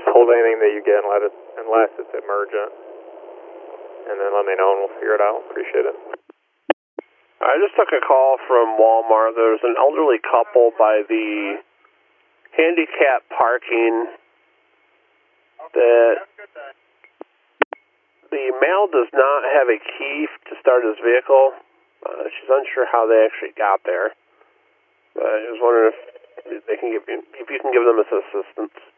hold anything that you get unless it's emergent. And then let me know and we'll figure it out. Appreciate it. I just took a call from Walmart. There's an elderly couple by the handicap parking that the male does not have a key to start his vehicle. She's unsure how they actually got there. I was wondering if you can give them assistance.